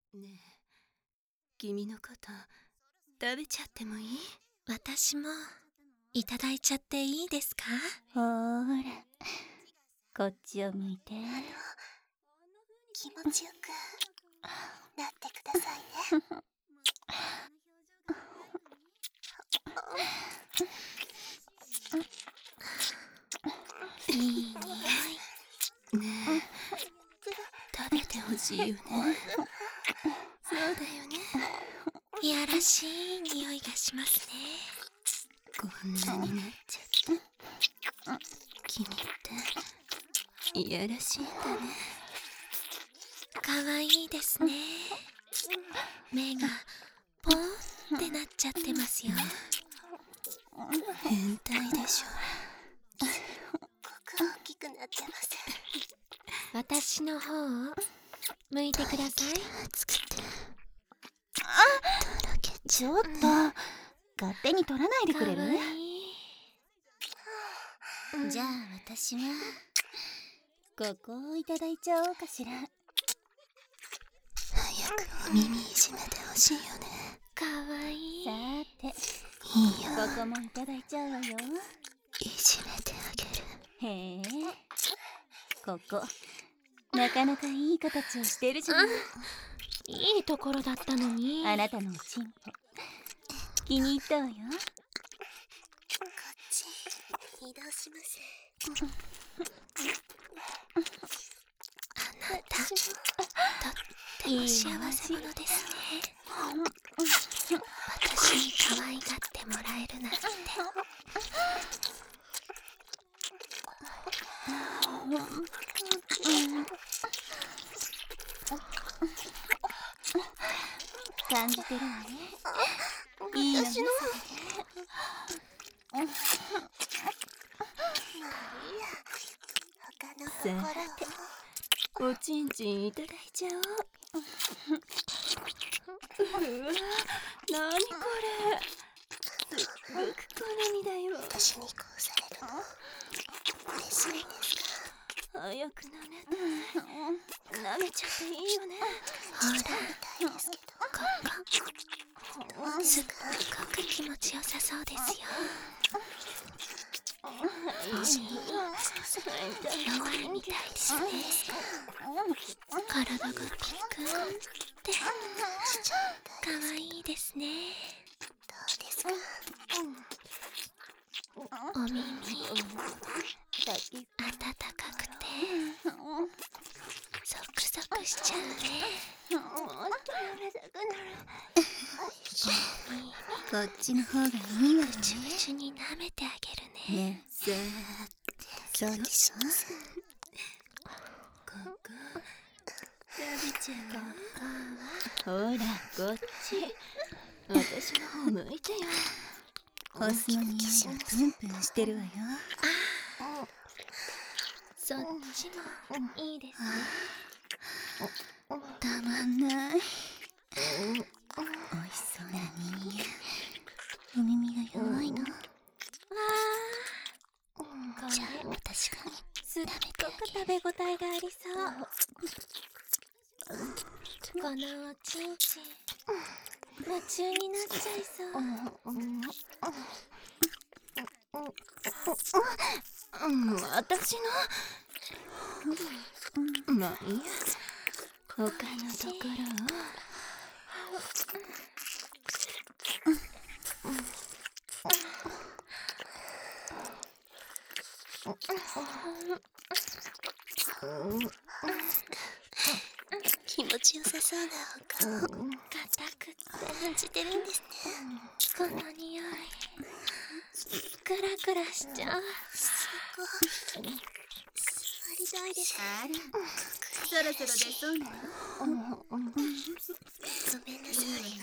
ねえ、君のこと食べちゃってもいい？ 私もいただいちゃっていいですか？ ほーら、こっちを向いて。 気持ちよくなってくださいね。 いい匂い。 ねえ、食べてほしいよね。そうだよね。 いやらしい匂いがしますね。 こんなになっちゃった。君っていやらしいんだね。 かわいいですね。目がポーンってなっちゃってますよ。 変態でしょ。 ここ大きくなってます。 私の方を向いてください。 ちょっと、勝手に取らないでくれる？ かわいい。 じゃあ私はここをいただいちゃおうかしら。 早くお耳いじめてほしいよね。 かわいい。 さーて、 いいよ、 ここもいただいちゃうわよ。 いじめてあげる。 へえ、ここなかなかいい形をしてるじゃない。 いいところだったのに。 あなたのおちんぽ気に入ったわよ。 こっち移動します。 あなた、とっても幸せ者ですね。私に可愛がってもらえるなんて。 感じてるわね。いいのね。 他の心をおちんちんいただいちゃおう。うわ、なにこれ。すっごく好みだよ。 私にこうされるの嬉しいんですか？ 早く舐めたい。舐めちゃっていいよね。 ほら、 みたいですけど。 すっごく気持ちよさそうですよ。弱いみたいですね。体がピクンってかわいいですね。 どうですか？ お耳暖かくてゾクゾクしちゃうね。 こっちの方がいいわよチュチュに舐めてあげるね。 ね。さーて、そうでしょ。 ここ食べちゃう。ほら、こっち。私の方向いてよ。 ホスの匂いがプンプンしてるわよ。 そっちもいいですね。 たまんない。おいしそうな人間。お耳が弱いの。じゃあ私がすっごく食べ応えがありそう。このおちんちん夢中になっちゃいそう。 私のまあいいや。他のところを。 気持ちよさそうな他を硬くって感じてるんですね。 この匂いクラクラしちゃう。 すごい。座りたいです。 あら、そろそろ出そうなの。 ごめんなさ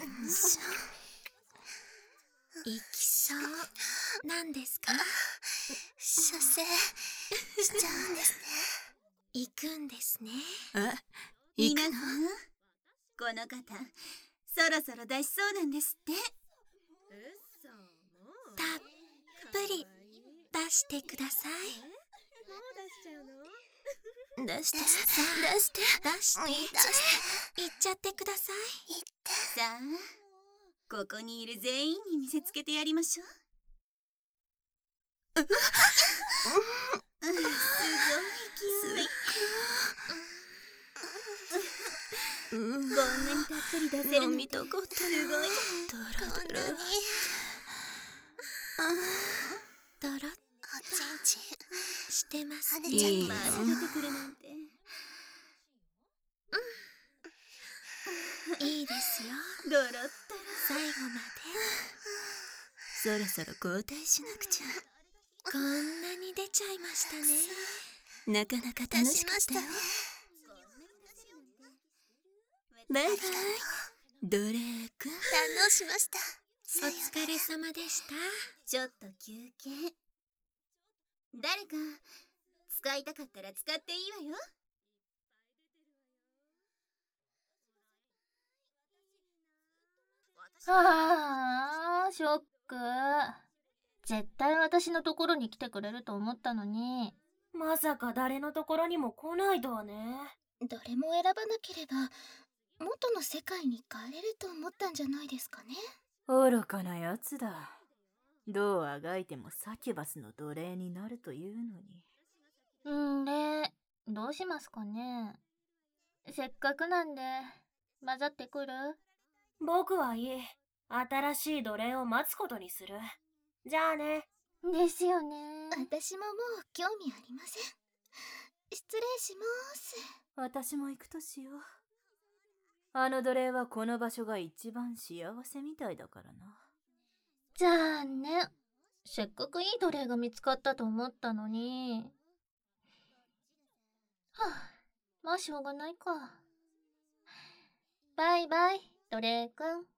い。 いきそうなんですか？ 射精しちゃうんですね。 行くんですね。 行く皆さん、この方そろそろ出しそうなんですって。 たっぷり出してください。 もう出しちゃうの？ 出して出して言っちゃってください。 さあ、ここにいる全員に見せつけてやりましょう。すごい勢い。こんなにたっぷり出せるのってすごい。 ドロッおちんちんしてますね。 いいまだ出てくるなんて。 いいですよ。 ドロッタラ。 最後まそろそろ交代しなくちゃ。 でこんなに出ちゃいましたね。 なかなか楽しかったよ。バイバイ、ドレーク。 堪能しました。 お疲れ様でした。 ちょっと休憩。誰か使いたかったら使っていいわよ。 ああ、ショック。絶対私のところに来てくれると思ったのに。 まさか誰のところにも来ないとはね。 どれも選ばなければ元の世界に帰れると思ったんじゃないですかね。 愚かなやつだ。どうあがいてもサキュバスの奴隷になるというのに。 どうしますかね。せっかくなんで、混ざってくる？ 僕はいい。新しい奴隷を待つことにする。じゃあね。 ですよね。 私ももう興味ありません。失礼します。 私も行くとしよう。あの奴隷はこの場所が一番幸せみたいだからな。 残念。せっかくいい奴隷が見つかったと思ったのに。はあ、まあしょうがないか。バイバイ、奴隷くん。